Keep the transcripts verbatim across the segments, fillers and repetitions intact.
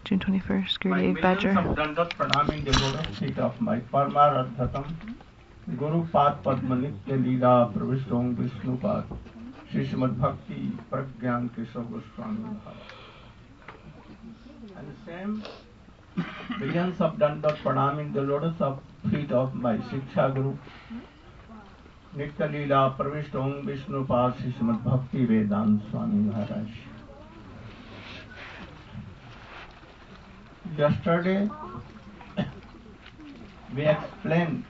June twenty-first, Guru My Dave Badger. millions of dandat pranam in the lotus feet of my Paramaradhatam Guru Pad Padma Nitya Leela Pravishtam Vishnu Pad Shri Srimad Bhakti Pragyan Keshav Goswami Maharaj. And same billions of dandat pranam in the lotus of feet of my Shiksha Guru Nitya Leela Pravishtam Vishnu Pad Shri Srimad Bhakti Vedanta Swami Maharaj. Yesterday we explained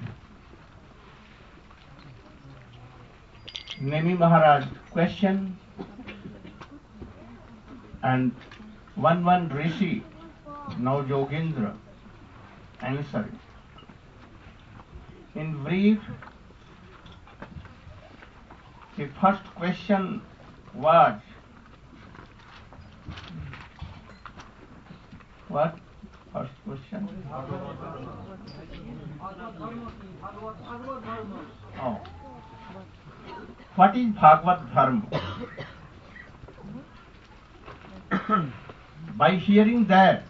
Nemi Maharaj question and one one Rishi, now Yogendra, answered. In brief, the first question was, what? First question? Oh. What is Bhagavad Dharma? By hearing that,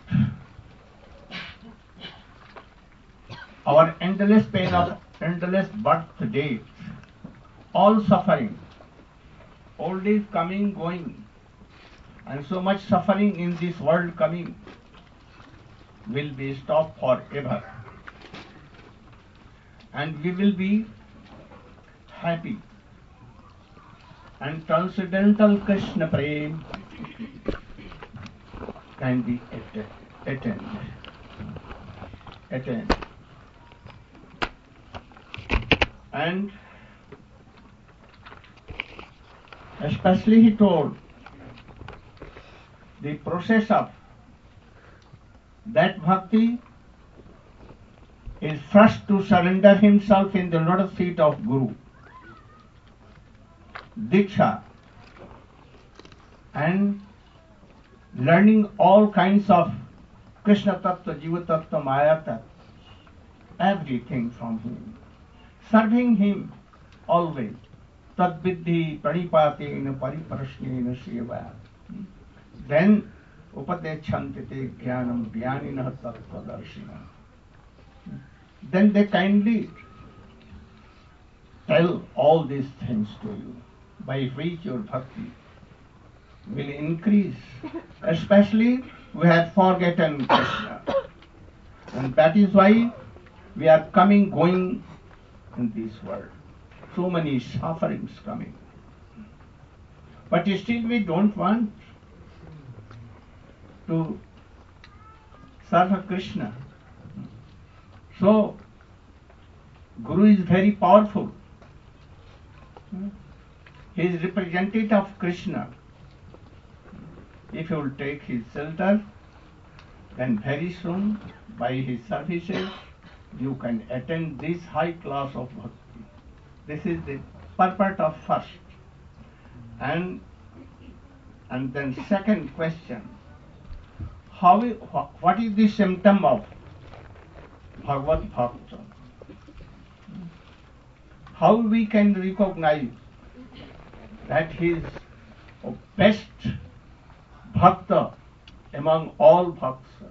our endless pain of endless birth dates, all suffering, old age coming, going, and so much suffering in this world coming, will be stopped forever. And we will be happy. And transcendental Krishna Prem can be attained. Attained. And especially he told the process of that bhakti is first to surrender himself in the lotus feet of Guru, Diksha, and learning all kinds of Krishna Tattva, Jiva Tattva, Maya Tattva, everything from him, serving him always. Tad viddhi pranipatena pariprasnena seva. Then upadechanti te jnanam jnanina tattva darshina. Then they kindly tell all these things to you, by which your bhakti will increase. Especially we have forgotten Krishna. And that is why we are coming, going in this world. So many sufferings coming. But still we don't want to serve Krishna. So, Guru is very powerful. He is representative of Krishna. If you will take his shelter, then very soon, by his services, you can attain this high class of bhakti. This is the purport of first. And, and then second question, how, what is the symptom of Bhagavad Bhakta? How we can recognize that he is the best Bhakta among all Bhaktas?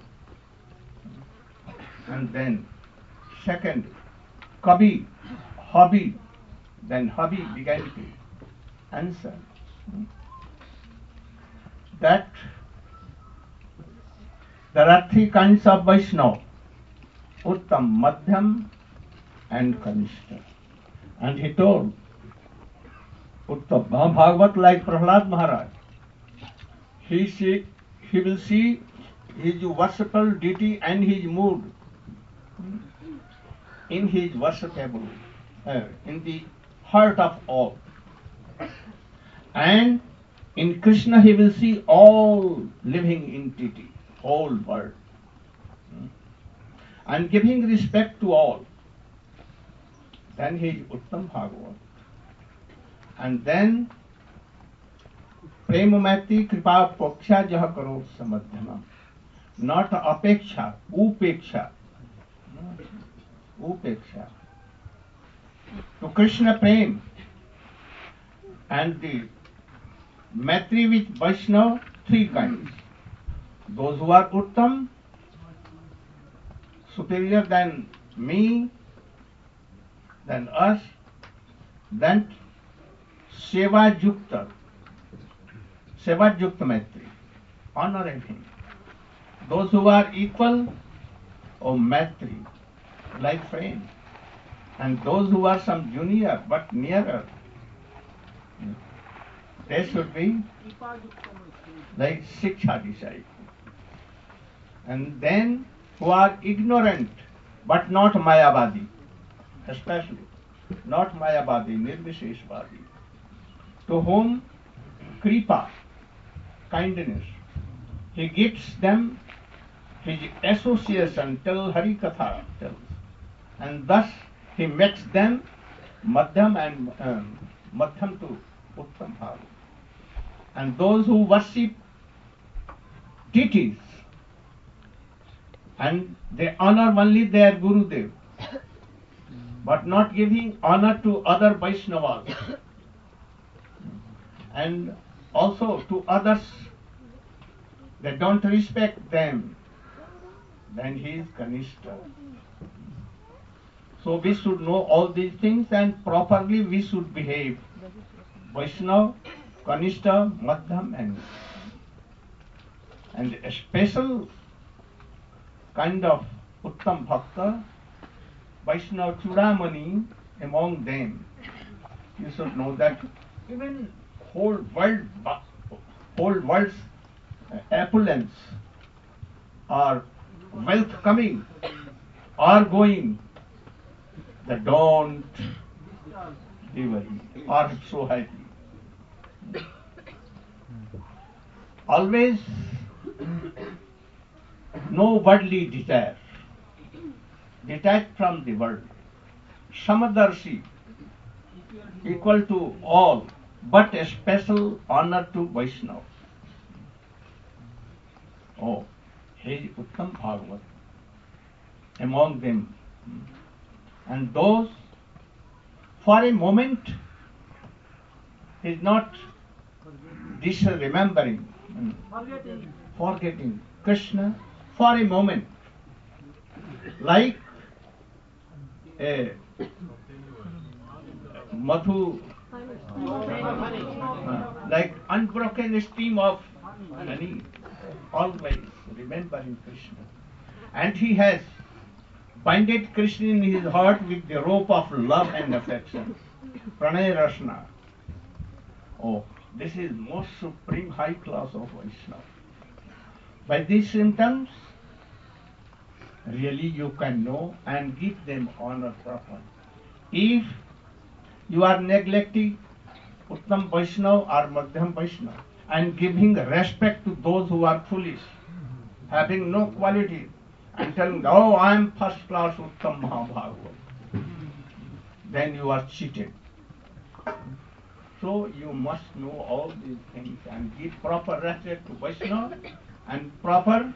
And then second, Kabi, hobby. Then hobby began to answer that there are three kinds of Vaishnava, Uttam, Madhyam and Kanishta. And he told Uttam Bhagavat like Prahlad Maharaj, he, see, he will see his worshipful deity and his mood in his worshipable, uh, in the heart of all. And in Krishna he will see all living entity, whole world. And giving respect to all. Then he is Uttam Bhagavat. And then Premamati Kripa Paksha Jaha Karo Samadhyama. Not Apeksha, Upeksha. Upeksha. To Krishna Prem. And the Maitri with Vaishnava, three kinds. those who are Uttam, superior than me, than us, then Seva Yukta, Seva Yukta Maitri, honoring him. Those who are equal, oh Maitri, like friends. And those who are some junior but nearer, they should be like Shiksha disciple. And then who are ignorant but not Mayavadi, especially not Mayavadi, Nirvisheshvadi, to whom Kripa, kindness, he gives them his association till Hari Katha tells, and thus he makes them Madhyam and um, Madhyam to Uttam Bhava. And those who worship deities and they honor only their Gurudev, but not giving honor to other Vaishnavas and also to others, they don't respect them, then he is Kanishta. So we should know all these things and properly we should behave. Vaishnava, Kanishta, Madhyam and and a special kind of Uttam Bhakta, Vaishnava Chudamani among them. You should know that even whole world, whole world's opulence or wealth coming or going, they don't be worried or so happy. Always no worldly desire, detached from the world. Samadarshi, equal to all, but a special honor to Vaishnava. Oh, he is Uttam Bhagavat among them. And those, for a moment, is not this remembering, forgetting. forgetting Krishna for a moment, like a Madhu, uh, like unbroken stream of honey, always remembering Krishna. And he has binded Krishna in his heart with the rope of love and affection, Pranay Rasna. Oh, this is most supreme high class of Vaishnava. By these symptoms, really you can know and give them honor properly. If you are neglecting Uttam Vaishnava or Madhyam Vaishnava and giving respect to those who are foolish, having no quality, and telling, oh, I am first class Uttam Mahabhagavad, then you are cheated. So you must know all these things and give proper respect to Vaishnava and proper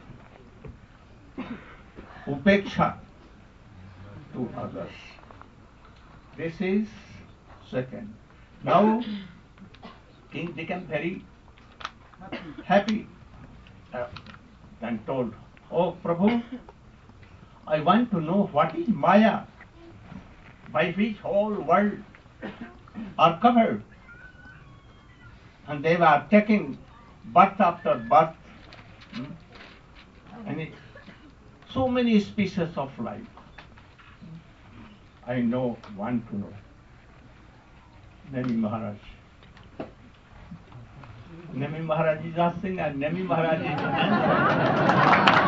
upeksha to others. This is second. Now king became very happy uh, and told, oh Prabhu, I want to know what is Maya, by which whole world are covered. And they were taking birth after birth. Hmm? And it, so many species of life. I know, want to know. Nemi Maharaj. Nemi Maharaj is asking and Nemi Maharaj is answering.